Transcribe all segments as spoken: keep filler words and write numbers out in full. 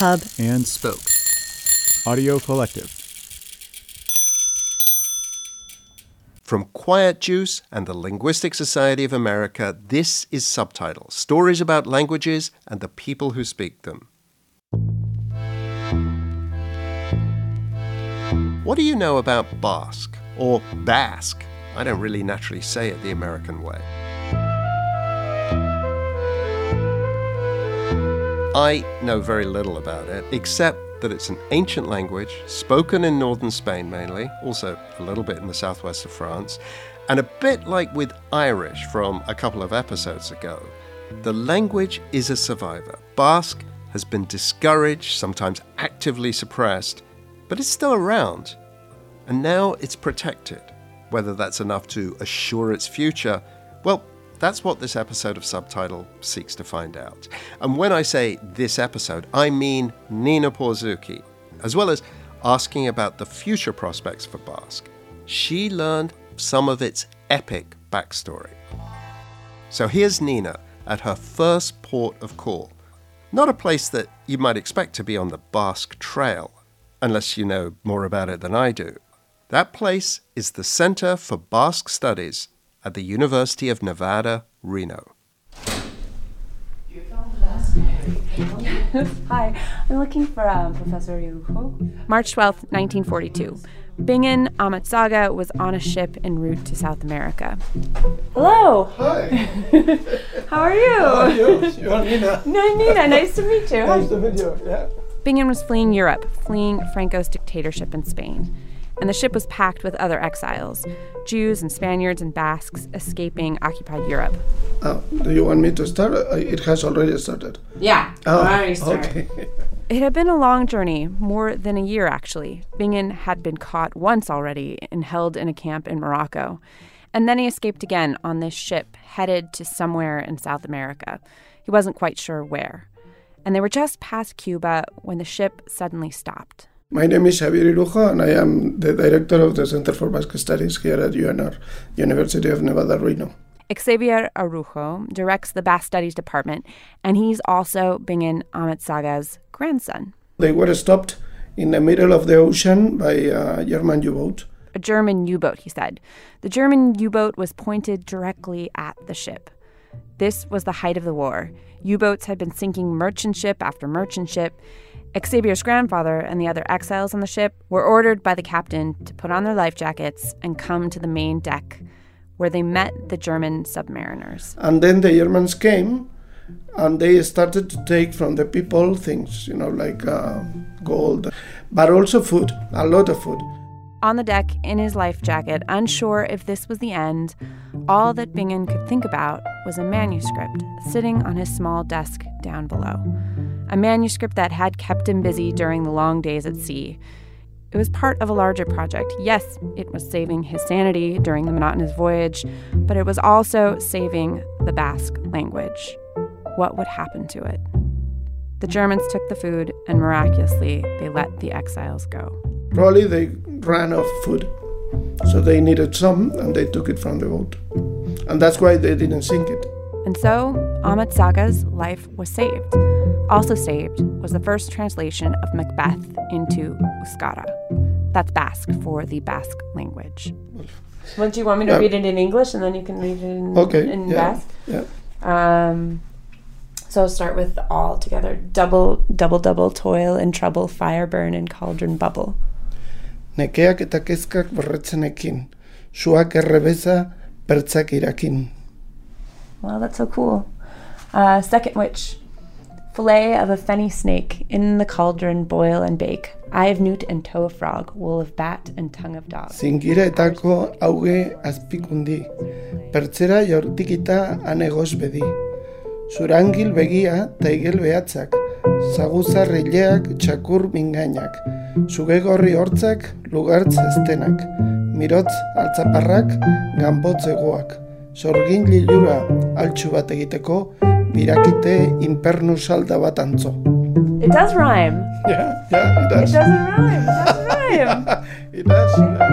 Hub, and Spoke. Audio Collective. From Quiet Juice and the Linguistic Society of America, this is Subtitles, stories about languages and the people who speak them. What do you know about Basque, or Basque? I don't really naturally say it the American way. I know very little about it, except that it's an ancient language, spoken in northern Spain mainly, also a little bit in the southwest of France, and a bit like with Irish from a couple of episodes ago. The language is a survivor. Basque has been discouraged, sometimes actively suppressed, but it's still around. And now it's protected. Whether that's enough to assure its future, well, that's what this episode of Subtitle seeks to find out. And when I say this episode, I mean Nina Porzucchi, as well as asking about the future prospects for Basque. She learned some of its epic backstory. So here's Nina at her first port of call. Not a place that you might expect to be on the Basque Trail, unless you know more about it than I do. That place is the Center for Basque Studies at the University of Nevada, Reno. Hi, I'm looking for um, Professor Arujo. March twelfth, nineteen forty-two. Bingen Amatsaga was on a ship en route to South America. Hello. Hi. How are you? How are you? You're Nina. No, Nina. Nice to meet you. Nice to meet you. Yeah. Bingen was fleeing Europe, fleeing Franco's dictatorship in Spain. And the ship was packed with other exiles, Jews and Spaniards and Basques escaping occupied Europe. Oh, do you want me to start? Uh, It has already started. Yeah, Oh, already started. okay. It had been a long journey, more than a year actually. Bingen had been caught once already and held in a camp in Morocco. And then he escaped again on this ship headed to somewhere in South America. He wasn't quite sure where. And they were just past Cuba when the ship suddenly stopped. My name is Xavier Irujo, and I am the director of the Center for Basque Studies here at U N R, University of Nevada, Reno. Xavier Arujo directs the Basque Studies Department, and he's also Bingen Amatsaga's grandson. They were stopped in the middle of the ocean by a German U-boat. A German U-boat, he said. The German U-boat was pointed directly at the ship. This was the height of the war. U-boats had been sinking merchant ship after merchant ship. Xavier's grandfather and the other exiles on the ship were ordered by the captain to put on their life jackets and come to the main deck, where they met the German submariners. And then the Germans came, and they started to take from the people things, you know, like uh, gold, but also food, a lot of food. On the deck, in his life jacket, unsure if this was the end, all that Bingen could think about was a manuscript sitting on his small desk down below. A manuscript that had kept him busy during the long days at sea. It was part of a larger project. Yes, it was saving his sanity during the monotonous voyage, but it was also saving the Basque language. What would happen to it? The Germans took the food, and miraculously, they let the exiles go. Probably they ran out of food, so they needed some, and they took it from the boat. And that's why they didn't sink it. And so, Amatsaga's life was saved. Also saved was the first translation of Macbeth into Euskara. That's Basque for the Basque language. Well, do you want me to yeah. read it in English and then you can read it in, okay. in yeah. Basque? Yeah. Um, so I'll start with all together. Double, double, double, toil and trouble, fire burn and cauldron bubble. Nekeak eta kezkak borretzenekin, suak errebeza pertzak irakin. Wow, that's so cool. Uh, second witch. Fillet of a fenny snake, in the cauldron boil and bake. Eye of newt and toe of frog, wool of bat and tongue of dog. Zingiretako auge azpikundi, pertzera jaurtikita anegoz bedi. Zurangil begia taigel behatzak, zaguza rileak txakur mingainak, zugegorri hortzak lugartz estenak, mirotz altzaparrak ganbotz egoak, sorgin lilura altxu bat egiteko, birakite impernu salda bat antzo. It does rhyme. Yeah, yeah, it does. It doesn't rhyme. It doesn't rhyme. It does. Yeah.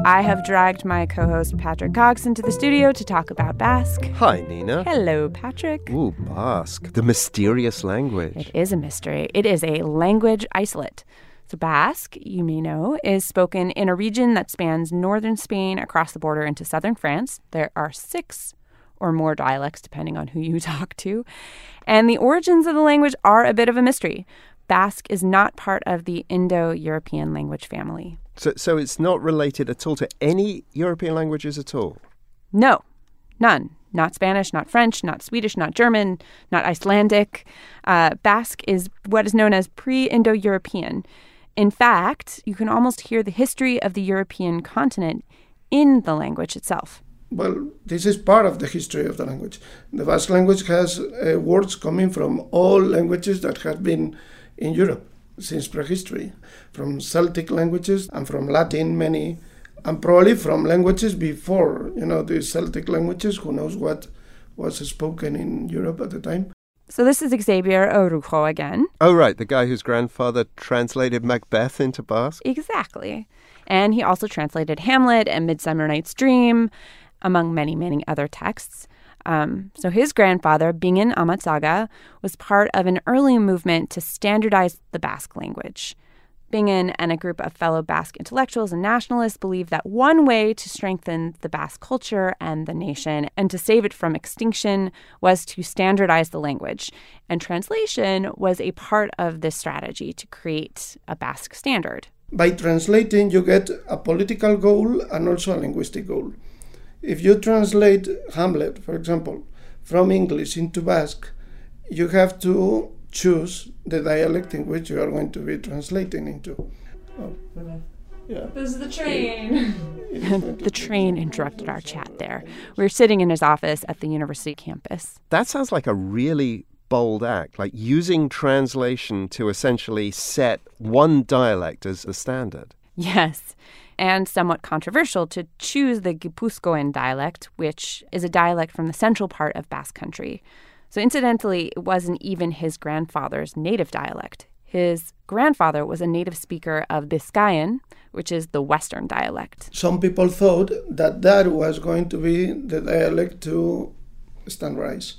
I have dragged my co-host Patrick Cox into the studio to talk about Basque. Hi, Nina. Hello, Patrick. Ooh, Basque, the mysterious language. It is a mystery. It is a language isolate. So Basque, you may know, is spoken in a region that spans northern Spain across the border into southern France. There are six or more dialects, depending on who you talk to. And the origins of the language are a bit of a mystery. Basque is not part of the Indo-European language family. So, so it's not related at all to any European languages at all? No, none. Not Spanish, not French, not Swedish, not German, not Icelandic. Uh, Basque is what is known as pre-Indo-European. In fact, you can almost hear the history of the European continent in the language itself. Well, this is part of the history of the language. The Basque language has uh, words coming from all languages that have been in Europe since prehistory, from Celtic languages and from Latin, many, and probably from languages before, you know, the Celtic languages, who knows what was spoken in Europe at the time. So this is Xavier Orujo again. Oh, right, the guy whose grandfather translated Macbeth into Basque? Exactly. And he also translated Hamlet and Midsummer Night's Dream, among many, many other texts. Um, so his grandfather, Bingen Amatzaga, was part of an early movement to standardize the Basque language. Bingen and a group of fellow Basque intellectuals and nationalists believed that one way to strengthen the Basque culture and the nation and to save it from extinction was to standardize the language. And translation was a part of this strategy to create a Basque standard. By translating, you get a political goal and also a linguistic goal. If you translate Hamlet, for example, from English into Basque, you have to choose the dialect in which you are going to be translating into. Oh, yeah. This is the train. The train interrupted our chat there. We were sitting in his office at the university campus. That sounds like a really bold act, like using translation to essentially set one dialect as the standard. Yes, and somewhat controversial to choose the Gipuzkoan dialect, which is a dialect from the central part of Basque Country. So incidentally, it wasn't even his grandfather's native dialect. His grandfather was a native speaker of Biscayan, which is the Western dialect. Some people thought that that was going to be the dialect to standardize.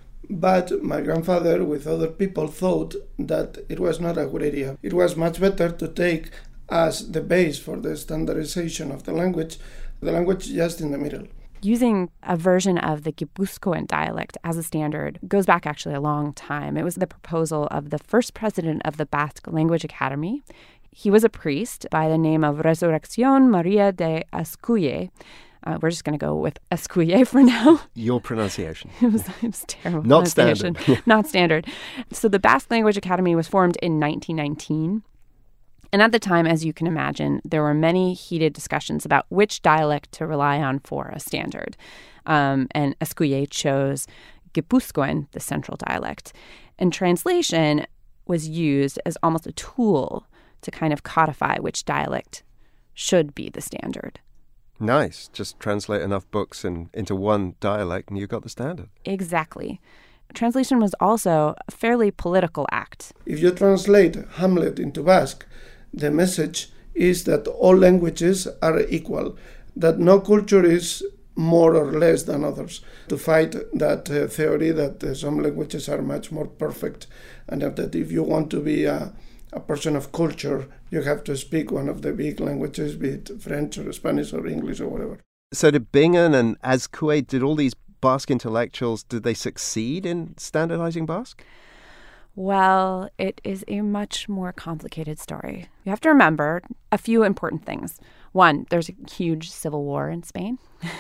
But my grandfather, with other people, thought that it was not a good idea. It was much better to take as the base for the standardization of the language, the language just in the middle. Using a version of the Gipuzkoan dialect as a standard goes back actually a long time. It was the proposal of the first president of the Basque Language Academy. He was a priest by the name of Resurrección María de Azcuye. Uh, we're just going to go with Azcuye for now. Your pronunciation. it, was, it was terrible. Not standard. Not standard. So the Basque Language Academy was formed in nineteen nineteen. And at the time, as you can imagine, there were many heated discussions about which dialect to rely on for a standard. Um, and Azcuye chose Gipuzkoan, the central dialect. And translation was used as almost a tool to kind of codify which dialect should be the standard. Nice. Just translate enough books in, into one dialect and you got the standard. Exactly. Translation was also a fairly political act. If you translate Hamlet into Basque, the message is that all languages are equal, that no culture is more or less than others, to fight that uh, theory that uh, some languages are much more perfect, and that if you want to be a, a person of culture, you have to speak one of the big languages, be it French or Spanish or English or whatever. So did Bingen and Azcuye, did all these Basque intellectuals, did they succeed in standardizing Basque? Well, it is a much more complicated story. You have to remember a few important things. One, there's a huge civil war in Spain.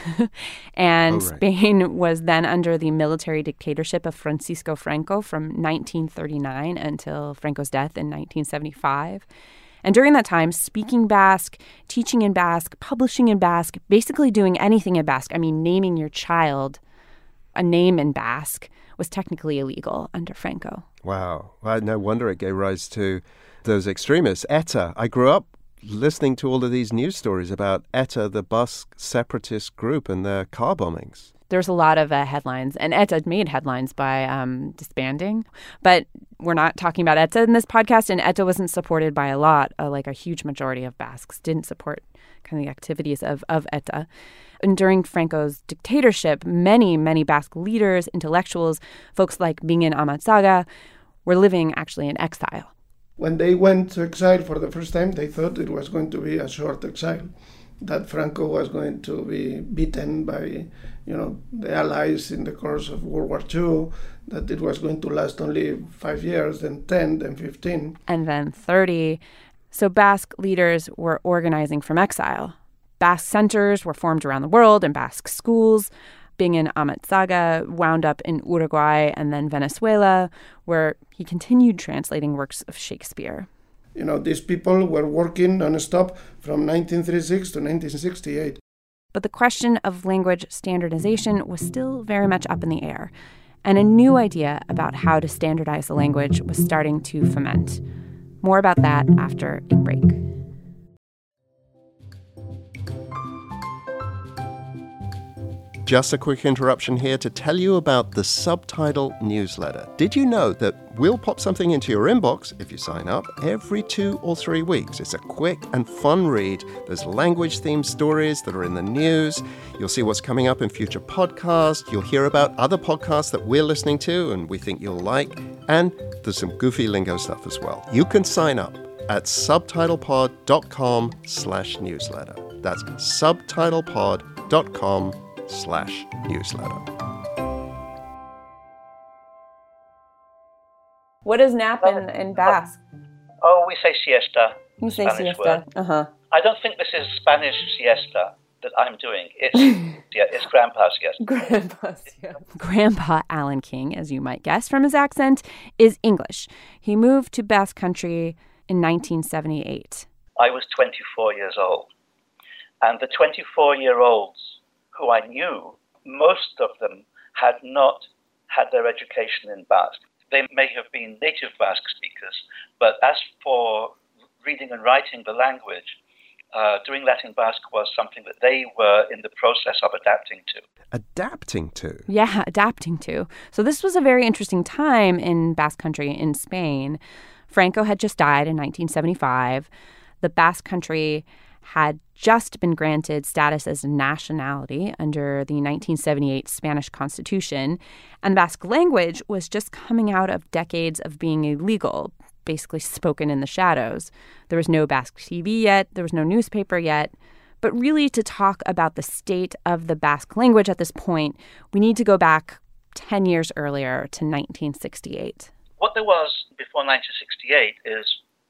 and oh, right. Spain was then under the military dictatorship of Francisco Franco from nineteen thirty-nine until Franco's death in nineteen seventy-five. And during that time, speaking Basque, teaching in Basque, publishing in Basque, basically doing anything in Basque, I mean, naming your child a name in Basque, was technically illegal under Franco. Wow. Well, no wonder it gave rise to those extremists. ETA. I grew up listening to all of these news stories about ETA, the Basque separatist group, and their car bombings. There's a lot of uh, headlines, and ETA made headlines by um, disbanding. But we're not talking about ETA in this podcast, and ETA wasn't supported by a lot, uh, like a huge majority of Basques didn't support kind of the activities of, of ETA. And during Franco's dictatorship, many, many Basque leaders, intellectuals, folks like Bingen Amatzaga were living actually in exile. When they went to exile for the first time, they thought it was going to be a short exile, that Franco was going to be beaten by, you know, the Allies in the course of World War Two, that it was going to last only five years, then ten, then fifteen. And then thirty. So Basque leaders were organizing from exile. Basque centers were formed around the world and Basque schools. Bingen Amatzaga wound up in Uruguay and then Venezuela, where he continued translating works of Shakespeare. You know, these people were working non-stop from nineteen thirty-six to nineteen sixty-eight. But the question of language standardization was still very much up in the air, and a new idea about how to standardize the language was starting to ferment. More about that after a break. Just a quick interruption here to tell you about the Subtitle newsletter. Did you know that we'll pop something into your inbox if you sign up every two or three weeks? It's a quick and fun read. There's language-themed stories that are in the news. You'll see what's coming up in future podcasts. You'll hear about other podcasts that we're listening to and we think you'll like. And there's some goofy lingo stuff as well. You can sign up at subtitlepod.com slash newsletter. That's subtitlepod.com slash newsletter. What is nap in, in Basque? Oh, we say siesta. You say Spanish siesta. word. Uh-huh. I don't think this is Spanish siesta that I'm doing. It's yeah, it's grandpa siesta. Grandpa siesta. Grandpa Alan King, as you might guess from his accent, is English. He moved to Basque Country in nineteen seventy-eight. I was twenty-four years old. And the twenty-four-year-olds who I knew, most of them had not had their education in Basque. They may have been native Basque speakers, but as for reading and writing the language, uh, doing that in Basque was something that they were in the process of adapting to. Adapting to? Yeah, adapting to. So this was a very interesting time in Basque Country in Spain. Franco had just died in nineteen seventy-five. The Basque Country had just been granted status as a nationality under the nineteen seventy-eight Spanish Constitution, and Basque language was just coming out of decades of being illegal, basically spoken in the shadows. There was no Basque T V yet, there was no newspaper yet. But really, to talk about the state of the Basque language at this point, we need to go back ten years earlier to nineteen sixty-eight. What there was before nineteen sixty-eight is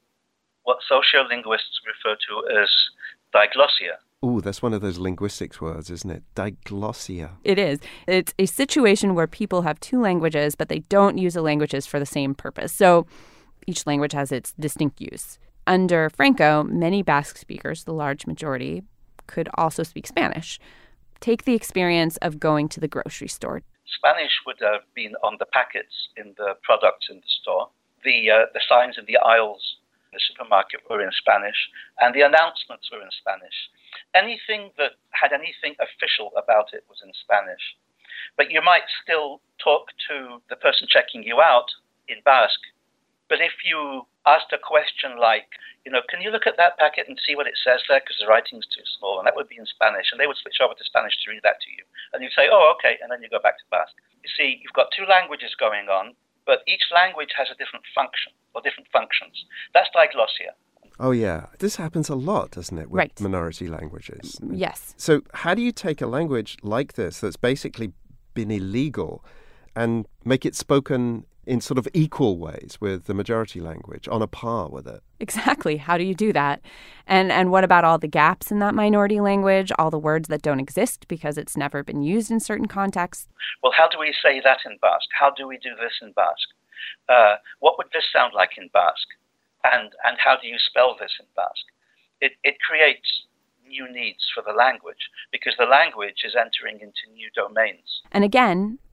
what sociolinguists refer to as diglossia. Ooh, that's one of those linguistics words, isn't it? Diglossia. It is. It's a situation where people have two languages, but they don't use the languages for the same purpose. So each language has its distinct use. Under Franco, many Basque speakers, the large majority, could also speak Spanish. Take the experience of going to the grocery store. Spanish would have been on the packets in the products in the store. The uh, the signs in the aisles in the supermarket were in Spanish, and the announcements were in Spanish. Anything that had anything official about it was in Spanish. But you might still talk to the person checking you out in Basque. But if you asked a question like, you know, can you look at that packet and see what it says there because the writing's too small, and that would be in Spanish, and they would switch over to Spanish to read that to you. And you'd say, oh, okay, and then you go back to Basque. You see, you've got two languages going on, but each language has a different function or different functions. That's diglossia. Oh, yeah. This happens a lot, doesn't it, with Right. minority languages? Yes. So how do you take a language like this that's basically been illegal and make it spoken in sort of equal ways with the majority language, on a par with it? Exactly. How do you do that? And and what about all the gaps in that minority language, all the words that don't exist because it's never been used in certain contexts? Well, how do we say that in Basque? How do we do this in Basque? Uh, what would this sound like in Basque? And and how do you spell this in Basque? It it creates new needs for the language because the language is entering into new domains. And again,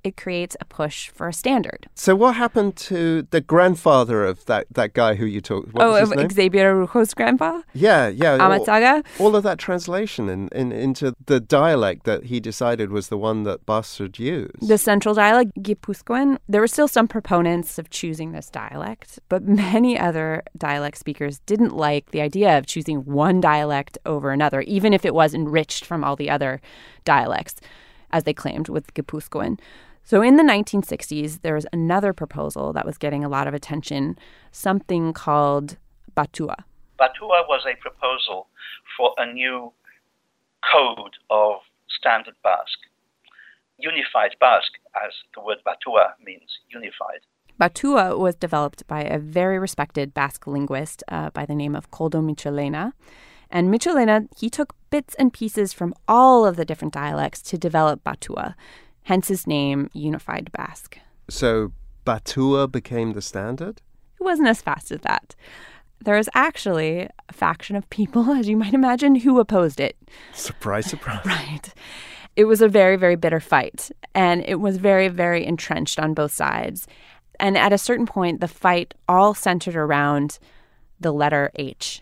it creates a push for a standard. So what happened to the grandfather of that, that guy who you talked about? Oh, of Xavier Rojo's grandpa? Yeah, yeah. Amatsaga? All, all of that translation in, in, into the dialect that he decided was the one that Basque should use. The central dialect, Guipuzcoan, there were still some proponents of choosing this dialect, but many other dialect speakers didn't like the idea of choosing one dialect over another, even if it was enriched from all the other dialects, as they claimed with Guipuzcoan. So in the nineteen sixties, there was another proposal that was getting a lot of attention, something called Batua. Batua was a proposal for a new code of Standard Basque. Unified Basque, as the word Batua means, unified. Batua was developed by a very respected Basque linguist uh, by the name of Koldo Michelena. And Michelena, he took bits and pieces from all of the different dialects to develop Batua, hence his name, Unified Basque. So Batua became the standard? It wasn't as fast as that. There was actually a faction of people, as you might imagine, who opposed it. Surprise, surprise. Right. It was a very, very bitter fight, and it was very, very entrenched on both sides. And at a certain point, the fight all centered around the letter H.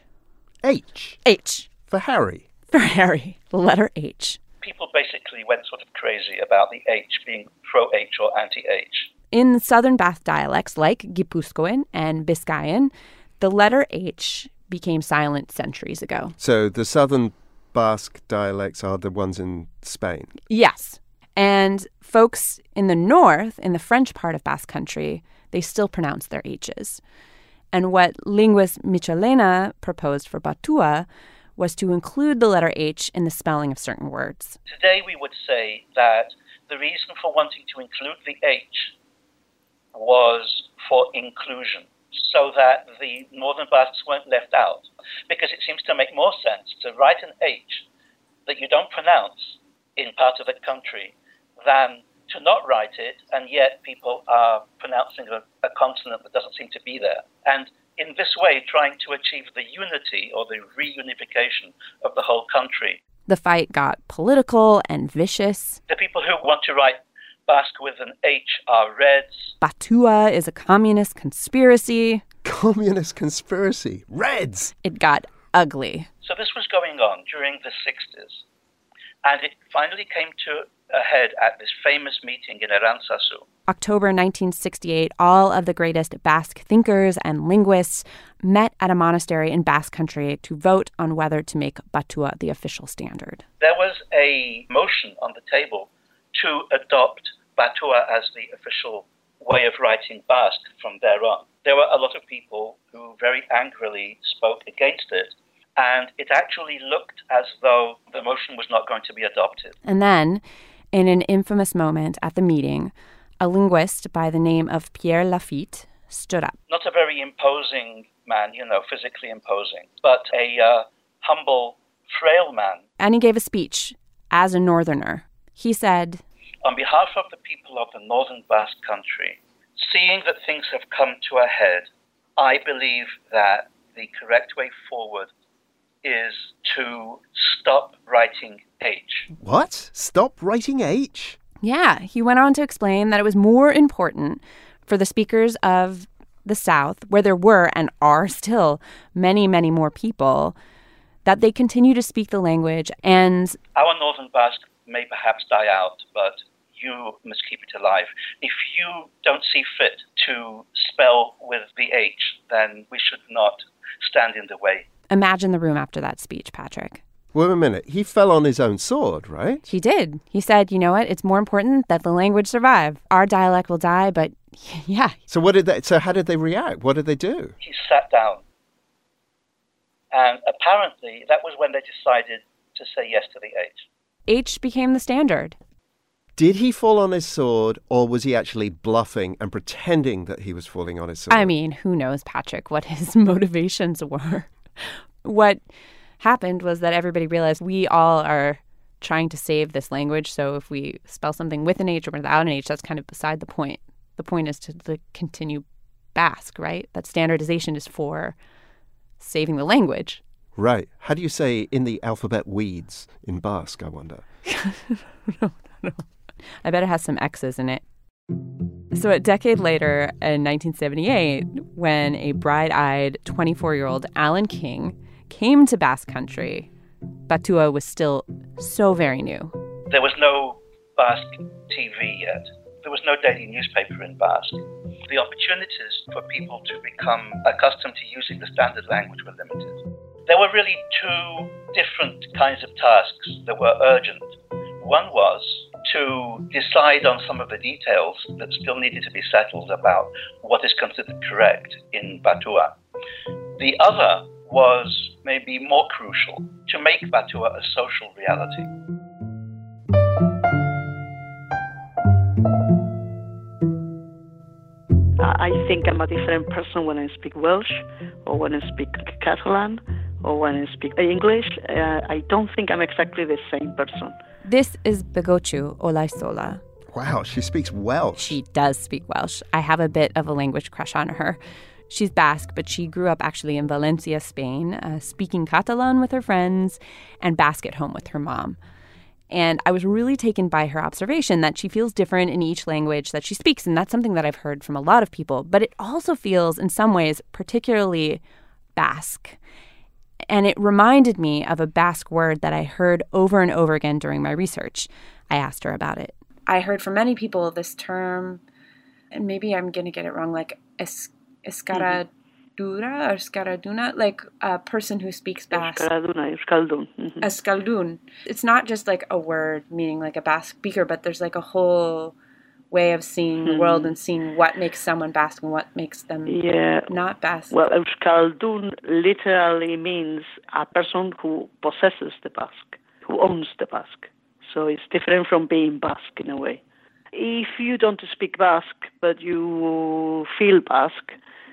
H? H. For Harry? For Harry. The letter H. People basically went sort of crazy about the H being pro-H or anti-H. In Southern Basque dialects like Guipuzcoan and Biscayan, the letter H became silent centuries ago. So the Southern Basque dialects are the ones in Spain? Yes. And folks in the north, in the French part of Basque Country, they still pronounce their H's. And what linguist Michelena proposed for Batua was to include the letter H in the spelling of certain words. Today we would say that the reason for wanting to include the H was for inclusion, so that the Northern Basques weren't left out. Because it seems to make more sense to write an H that you don't pronounce in part of the country than to not write it, and yet people are pronouncing a, a consonant that doesn't seem to be there. And in this way, trying to achieve the unity or the reunification of the whole country. The fight got political and vicious. The people who want to write Basque with an H are Reds. Batua is a communist conspiracy. Communist conspiracy? Reds! It got ugly. So this was going on during the sixties. And it finally came to a head at this famous meeting in Arantzazu. October nineteen sixty-eight, all of the greatest Basque thinkers and linguists met at a monastery in Basque Country to vote on whether to make Batua the official standard. There was a motion on the table to adopt Batua as the official way of writing Basque from there on. There were a lot of people who very angrily spoke against it, and it actually looked as though the motion was not going to be adopted. And then, in an infamous moment at the meeting, a linguist by the name of Pierre Lafitte stood up. Not a very imposing man, you know, physically imposing, but a uh, humble, frail man. And he gave a speech as a northerner. He said, "On behalf of the people of the Northern Basque Country, seeing that things have come to a head, I believe that the correct way forward is to stop writing H." What? Stop writing H? Yeah, he went on to explain that it was more important for the speakers of the South, where there were and are still many, many more people, that they continue to speak the language. And our Northern Basque may perhaps die out, but you must keep it alive. If you don't see fit to spell with the H, then we should not stand in the way. Imagine the room after that speech, Patrick. Wait a minute. He fell on his own sword, right? He did. He said, you know what? It's more important that the language survive. Our dialect will die, but yeah. So what did they, so how did they react? What did they do? He sat down. And apparently that was when they decided to say yes to the H. H became the standard. Did he fall on his sword, or was he actually bluffing and pretending that he was falling on his sword? I mean, who knows, Patrick, what his motivations were. What happened was that everybody realized we all are trying to save this language. So if we spell something with an H or without an H, that's kind of beside the point. The point is to, to continue Basque, right? That standardization is for saving the language. Right. How do you say in the alphabet weeds in Basque, I wonder? no, no. I bet it has some X's in it. So a decade later, in nineteen seventy-eight, when a bright-eyed twenty-four-year-old Alan King came to Basque Country, Batua was still so very new. There was no Basque T V yet. There was no daily newspaper in Basque. The opportunities for people to become accustomed to using the standard language were limited. There were really two different kinds of tasks that were urgent. One was to decide on some of the details that still needed to be settled about what is considered correct in Batua. The other was maybe more crucial, to make Batua a social reality. I think I'm a different person when I speak Welsh or when I speak Catalan or when I speak English. Uh, I don't think I'm exactly the same person. This is Begotxu Olaizola. Wow, she speaks Welsh. She does speak Welsh. I have a bit of a language crush on her. She's Basque, but she grew up actually in Valencia, Spain, uh, speaking Catalan with her friends and Basque at home with her mom. And I was really taken by her observation that she feels different in each language that she speaks, and that's something that I've heard from a lot of people. But it also feels, in some ways, particularly Basque. And it reminded me of a Basque word that I heard over and over again during my research. I asked her about it. I heard from many people this term, and maybe I'm going to get it wrong, like es- escaradura or escaraduna, like a person who speaks Basque. Escaraduna, euskaldun. Mm-hmm. Euskaldun. It's not just like a word meaning like a Basque speaker, but there's like a whole way of seeing the mm-hmm. world and seeing what makes someone Basque and what makes them yeah. not Basque. Well, euskaldun literally means a person who possesses the Basque, who owns the Basque. So it's different from being Basque in a way. If you don't speak Basque, but you feel Basque,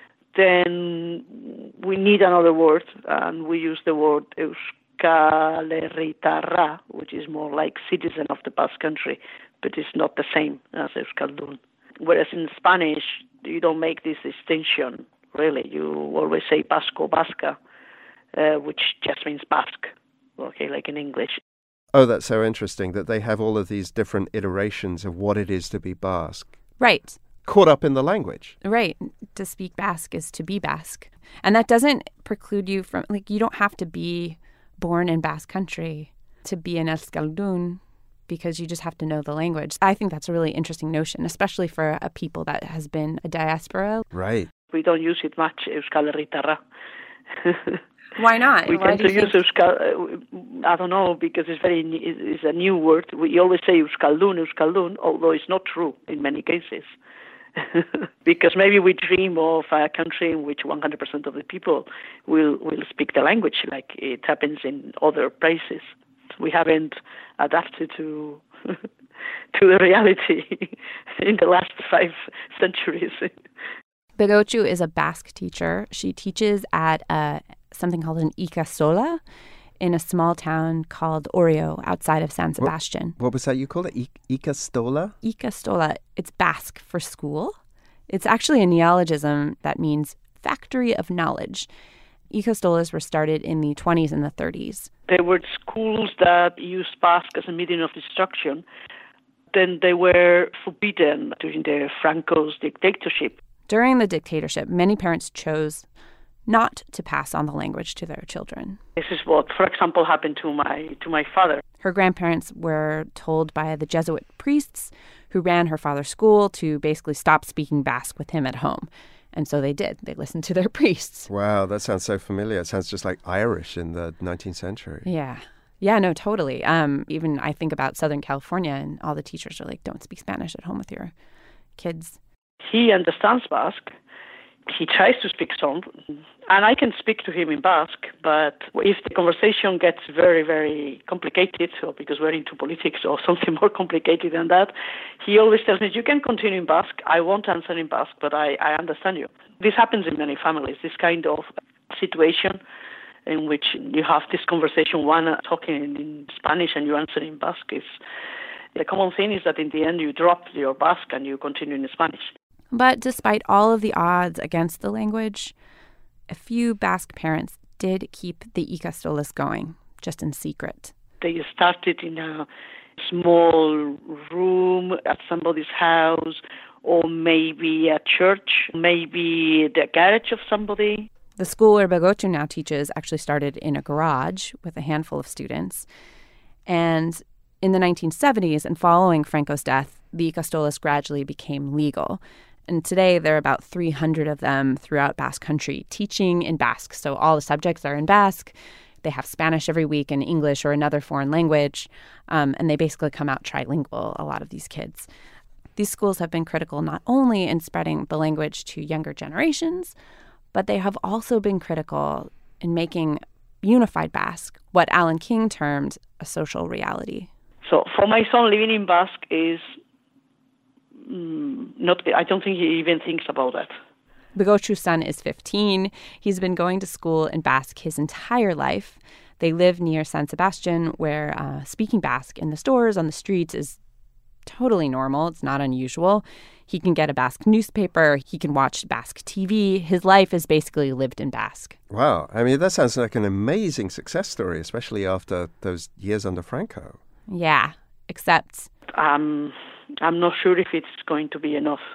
then we need another word, and we use the word Euskal Herritarra, which is more like citizen of the Basque Country, but it's not the same as Euskaldun. Whereas in Spanish, you don't make this distinction, really. You always say Basco, Basca, uh, which just means Basque, okay, like in English. Oh, that's so interesting that they have all of these different iterations of what it is to be Basque. Right. Caught up in the language. Right. To speak Basque is to be Basque. And that doesn't preclude you from, like, you don't have to be born in Basque Country to be an Euskaldun, because you just have to know the language. I think that's a really interesting notion, especially for a people that has been a diaspora. Right. We don't use it much, Euskal Herritarra. Why not? We Why tend do to you use think... Euskal, I don't know, because it's very it's a new word. We always say Euskaldun, Euskaldun, although it's not true in many cases. Because maybe we dream of a country in which one hundred percent of the people will, will speak the language, like it happens in other places. We haven't adapted to to the reality in the last five centuries. Begotxu is a Basque teacher. She teaches at a, something called an ikastola in a small town called Orio outside of San Sebastian. What, what was that you called it? I- ikastola? Ikastola. It's Basque for school. It's actually a neologism that means factory of knowledge. Ikastolas were started in the twenties and the thirties. There were schools that used Basque as a medium of instruction. Then they were forbidden during the Franco's dictatorship. During the dictatorship, many parents chose not to pass on the language to their children. This is what, for example, happened to my to my father. Her grandparents were told by the Jesuit priests who ran her father's school to basically stop speaking Basque with him at home. And so they did. They listened to their priests. Wow, that sounds so familiar. It sounds just like Irish in the nineteenth century. Yeah. Yeah, no, totally. Um, even I think about Southern California, and all the teachers are like, don't speak Spanish at home with your kids. He understands Basque. He tries to speak some, and I can speak to him in Basque, but if the conversation gets very, very complicated, or because we're into politics or something more complicated than that, he always tells me, you can continue in Basque, I won't answer in Basque, but I, I understand you. This happens in many families, this kind of situation in which you have this conversation, one talking in Spanish and you answer in Basque. Is, the common thing is that in the end you drop your Basque and you continue in Spanish. But despite all of the odds against the language, a few Basque parents did keep the ikastolas going, just in secret. They started in a small room at somebody's house, or maybe a church, maybe the garage of somebody. The school where Begochu now teaches actually started in a garage with a handful of students. And in the nineteen seventies and following Franco's death, the Ikastolas gradually became legal. And today there are about three hundred of them throughout Basque Country teaching in Basque. So all the subjects are in Basque. They have Spanish every week and English or another foreign language. Um, and they basically come out trilingual, a lot of these kids. These schools have been critical not only in spreading the language to younger generations, but they have also been critical in making unified Basque what Alan King termed a social reality. So for my son, living in Basque is mm, not, I don't think he even thinks about that. Begochu's son is fifteen. He's been going to school in Basque his entire life. They live near San Sebastian, where uh, speaking Basque in the stores, on the streets, is totally normal. It's not unusual. He can get a Basque newspaper. He can watch Basque T V. His life is basically lived in Basque. Wow. I mean, that sounds like an amazing success story, especially after those years under Franco. Yeah, except... Um, I'm not sure if it's going to be enough.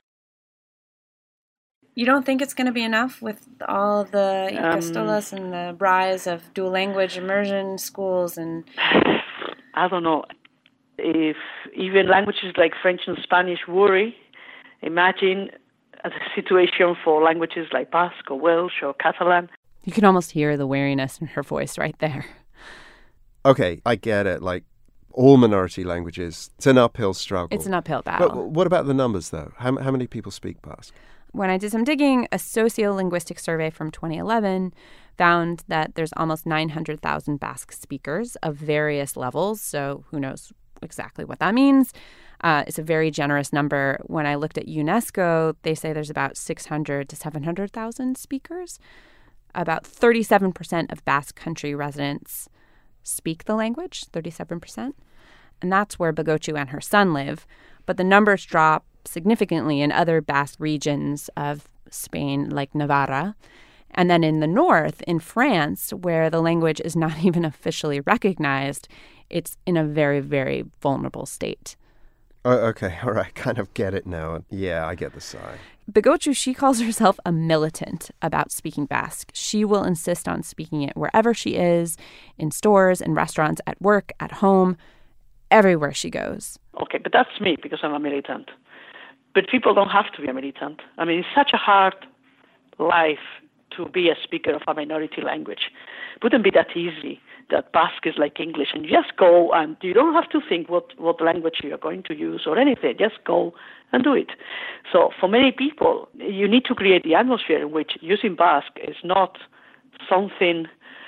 You don't think it's going to be enough with all the Ikastolas um, and the rise of dual language immersion schools? And I don't know. If even languages like French and Spanish worry, imagine a situation for languages like Basque or Welsh or Catalan. You can almost hear the weariness in her voice right there. Okay, I get it. Like all minority languages, it's an uphill struggle. It's an uphill battle. But what about the numbers, though? How, how many people speak Basque? When I did some digging, a sociolinguistic survey from twenty eleven found that there's almost nine hundred thousand Basque speakers of various levels, so who knows exactly what that means. Uh, it's a very generous number. When I looked at UNESCO, they say there's about six hundred to seven hundred thousand speakers. About thirty-seven percent of Basque Country residents speak the language, thirty-seven percent. And that's where Begochu and her son live. But the numbers drop significantly in other Basque regions of Spain, like Navarra. And then in the north, in France, where the language is not even officially recognized, it's in a very, very vulnerable state. Oh, okay, all right, kind of get it now. Yeah, I get the sigh. Begochu, she calls herself a militant about speaking Basque. She will insist on speaking it wherever she is, in stores, in restaurants, at work, at home, everywhere she goes. Okay, but that's me because I'm a militant. But people don't have to be a militant. I mean, it's such a hard life to be a speaker of a minority language. It wouldn't be that easy that Basque is like English, and you just go and you don't have to think what, what language you're going to use or anything. Just go and do it. So for many people, you need to create the atmosphere in which using Basque is not something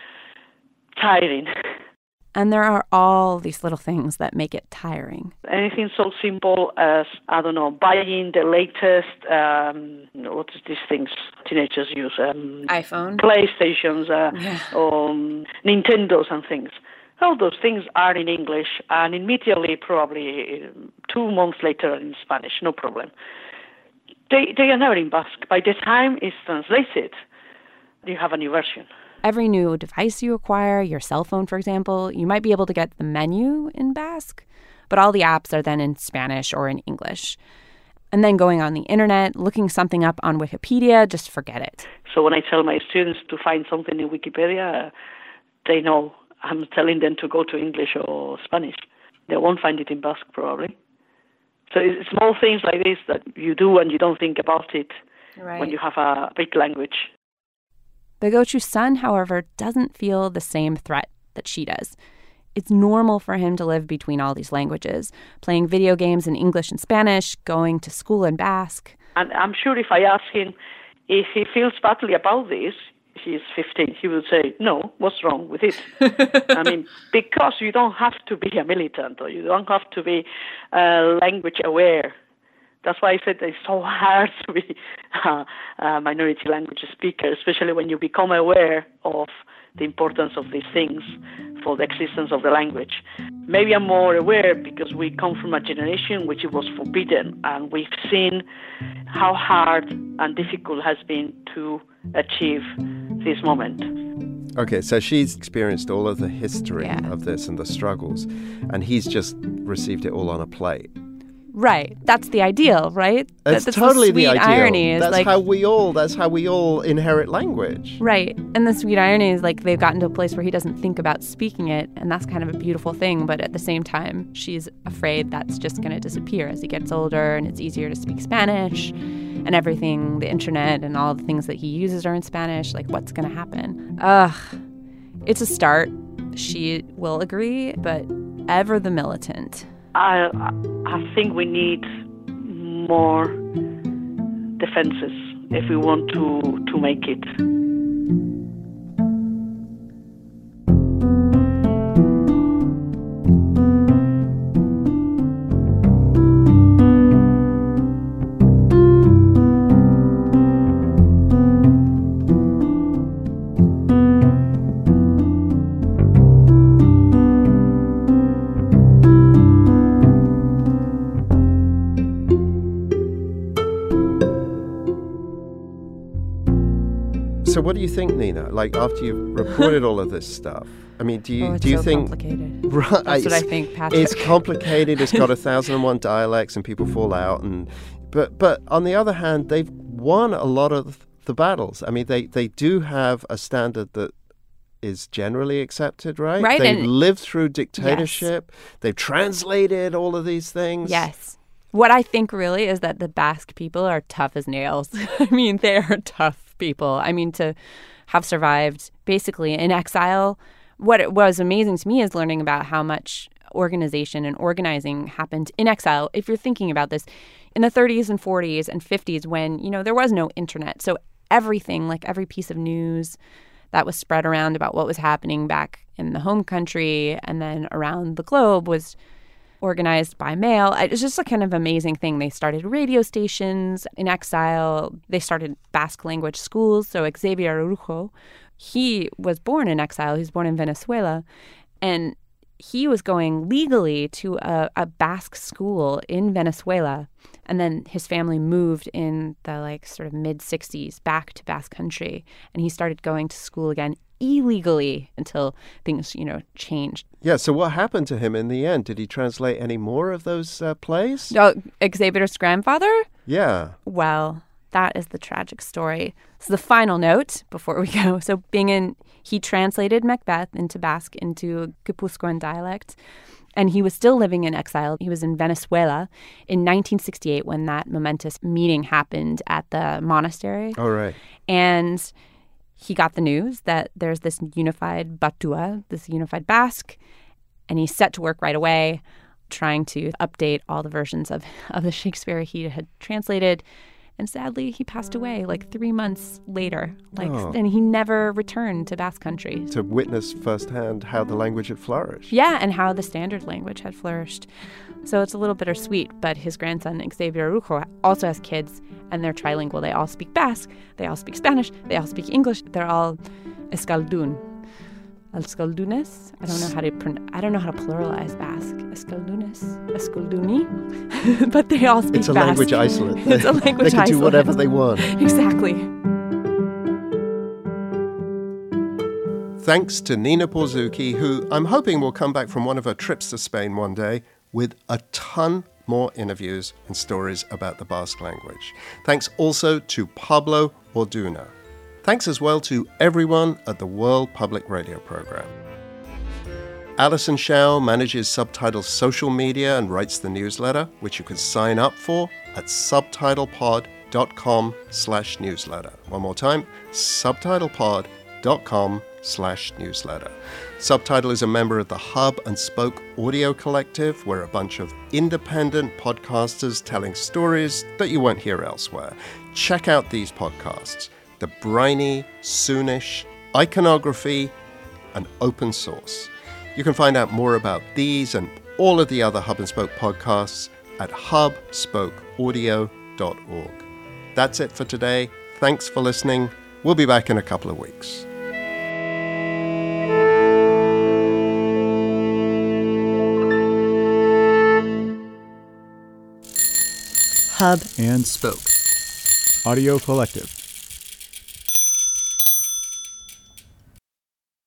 tiring. And there are all these little things that make it tiring. Anything so simple as, I don't know, buying the latest, um, what is these things teenagers use? Um, iPhone. PlayStations, uh, yeah. or um, Nintendos and things. All those things are in English and immediately, probably two months later in Spanish, no problem. They, they are never in Basque. By the time it's translated, you have a new version. Every new device you acquire, your cell phone, for example, you might be able to get the menu in Basque, but all the apps are then in Spanish or in English. And then going on the internet, looking something up on Wikipedia, just forget it. So when I tell my students to find something in Wikipedia, uh, they know I'm telling them to go to English or Spanish. They won't find it in Basque, probably. So it's small things like this that you do and you don't think about it right. when you have a big language. Begochu's son, however, doesn't feel the same threat that she does. It's normal for him to live between all these languages, playing video games in English and Spanish, going to school in Basque. And I'm sure if I ask him if he feels badly about this, he's fifteen, he will say, no, what's wrong with it? I mean, because you don't have to be a militant or you don't have to be uh, language aware. That's why I said it's so hard to be a, a minority language speaker, especially when you become aware of the importance of these things for the existence of the language. Maybe I'm more aware because we come from a generation which it was forbidden, and we've seen how hard and difficult it has been to achieve this moment. Okay, so she's experienced all of the history Yeah. of this and the struggles, and he's just received it all on a plate. Right. That's the ideal, right? That's, that's totally the, the, sweet ideal. irony is that's like, how we all. That's how we all inherit language. right. And the sweet irony is like they've gotten to a place where he doesn't think about speaking it, and that's kind of a beautiful thing. But at the same time, she's afraid that's just going to disappear as he gets older, and it's easier to speak Spanish, and everything, the internet, and all the things that he uses are in Spanish. Like, what's going to happen? Ugh. It's a start. She will agree, but ever the militant. I I think we need more defenses if we want to, to make it. So what do you think, Nina? Like, after you've reported all of this stuff, I mean, do you Oh, it's do you so think complicated. Right, That's what I it's- think, Patrick. It's complicated. It's got a thousand and one dialects, and people fall out. And but but on the other hand, they've won a lot of the battles. I mean, they they do have a standard that is generally accepted, right? Right, They've and- lived through dictatorship. They've translated all of these things. Yes. What I think really is that the Basque people are tough as nails. I mean, they are tough people. I mean, to have survived basically in exile. What was amazing to me is learning about how much organization and organizing happened in exile. If you're thinking about this, in the thirties and forties and fifties, when, you know, there was no internet. So everything, like every piece of news that was spread around about what was happening back in the home country and then around the globe was organized by mail. It was just a kind of amazing thing. They started radio stations in exile. They started Basque language schools. So Xavier Araujo, he was born in exile. He was born in Venezuela. And he was going legally to a, a Basque school in Venezuela. And then his family moved in the like sort of mid sixties back to Basque country. And he started going to school again illegally until things, you know, changed. Yeah, so what happened to him in the end? Did he translate any more of those uh, plays? Oh, Xavier's grandfather? Yeah. Well, that is the tragic story. So the final note before we go. So Bingen, he translated Macbeth into Basque, into Guipuzcoan dialect, and he was still living in exile. He was in Venezuela in nineteen sixty-eight when that momentous meeting happened at the monastery. All right. And he got the news that there's this unified Batua, this unified Basque, and he set to work right away trying to update all the versions of, of the Shakespeare he had translated. And sadly, he passed away like three months later. Like, Oh. and he never returned to Basque country. To witness firsthand how the language had flourished. Yeah, and how the standard language had flourished. So it's a little bittersweet, but his grandson, Xavier Araujo, also has kids, and they're trilingual. They all speak Basque, they all speak Spanish, they all speak English. They're all Euskaldun. Euskaldunes? I don't know how to pron- I don't know how to pluralize Basque. Euskaldunes? Euskalduni? But they all speak It's a Basque. language isolate. It's a language They can do isolate. whatever they want. Exactly. Thanks to Nina Borzuki, who I'm hoping will come back from one of her trips to Spain one day with a ton more interviews and stories about the Basque language. Thanks also to Pablo Orduna. Thanks as well to everyone at the World Public Radio Program. Alison Shao manages Subtitle's social media and writes the newsletter, which you can sign up for at subtitlepod.com slash newsletter. One more time, subtitlepod.com slash newsletter. Subtitle is a member of the Hub and Spoke Audio Collective. We're a bunch of independent podcasters telling stories that you won't hear elsewhere. Check out these podcasts. The briny, Soonish, iconography, and open source. You can find out more about these and all of the other Hub and Spoke podcasts at hub spoke audio dot org. That's it for today. Thanks for listening. We'll be back in a couple of weeks. Hub and Spoke Audio Collective.